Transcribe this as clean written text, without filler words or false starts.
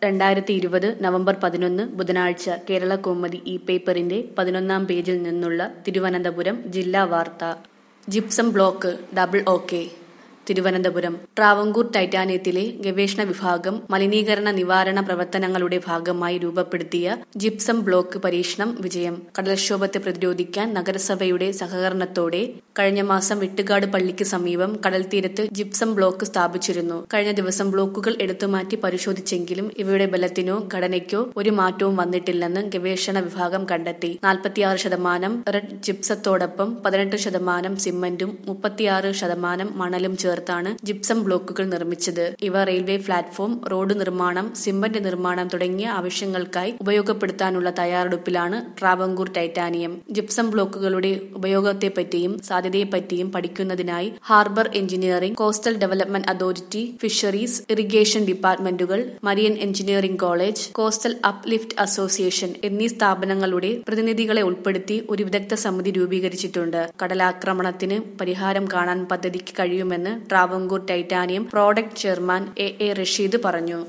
2020 November 11 ബുധനാഴ്ച കേരളകൗമുദി പേപ്പറിന്റെ 11-ാം പേജിൽ നിന്നുള്ള തിരുവനന്തപുരം ജില്ലാ വാർത്ത. Gypsum block double okay. Thiruvananthapuram Travancore ടൈറ്റാനിയത്തിലെ ഗവേഷണ വിഭാഗം മലിനീകരണ നിവാരണ പ്രവർത്തനങ്ങളുടെ ഭാഗമായി രൂപപ്പെടുത്തിയ ജിപ്സം ബ്ലോക്ക് പരീക്ഷണം വിജയം. കടൽക്ഷോഭത്തെ പ്രതിരോധിക്കാൻ നഗരസഭയുടെ സഹകരണത്തോടെ കഴിഞ്ഞ മാസം വെട്ടുകാട് പള്ളിക്ക് സമീപം കടൽത്തീരത്ത് ജിപ്സം ബ്ലോക്ക് സ്ഥാപിച്ചിരുന്നു. കഴിഞ്ഞ ദിവസം ബ്ലോക്കുകൾ എടുത്തുമാറ്റി പരിശോധിച്ചെങ്കിലും ഇവയുടെ ബലത്തിനോ ഘടനയ്ക്കോ ഒരു മാറ്റവും വന്നിട്ടില്ലെന്ന് ഗവേഷണ വിഭാഗം കണ്ടെത്തി. 46% റെഡ് ജിപ്സത്തോടൊപ്പം 18% സിമന്റും 36% മണലും ചേർത്താണ് ജിപ്സം ബ്ലോക്കുകൾ നിർമ്മിച്ചത്. ഇവ റെയിൽവേ പ്ലാറ്റ്ഫോം, റോഡ് നിർമ്മാണം, സിമന്റ് നിർമ്മാണം തുടങ്ങിയ ആവശ്യങ്ങൾക്കായി ഉപയോഗപ്പെടുത്താനുള്ള തയ്യാറെടുപ്പിലാണ് ട്രാവങ്കൂർ ടൈറ്റാനിയം. ജിപ്സം ബ്ലോക്കുകളുടെ ഉപയോഗത്തെപ്പറ്റിയും സാധ്യതയെപ്പറ്റിയും പഠിക്കുന്നതിനായി harbour engineering, coastal development authority, fisheries, irrigation ഡിപ്പാർട്ട്മെന്റുകൾ, marine engineering college, coastal uplift association എന്നീ സ്ഥാപനങ്ങളുടെ പ്രതിനിധികളെ ഉൾപ്പെടുത്തി ഒരു വിദഗ്ധ സമിതി രൂപീകരിച്ചിട്ടുണ്ട്. കടലാക്രമണത്തിന് പരിഹാരം കാണാൻ പദ്ധതിക്ക് കഴിയുമെന്ന് Travancore titanium product chairman A Rasheed പറഞ്ഞു.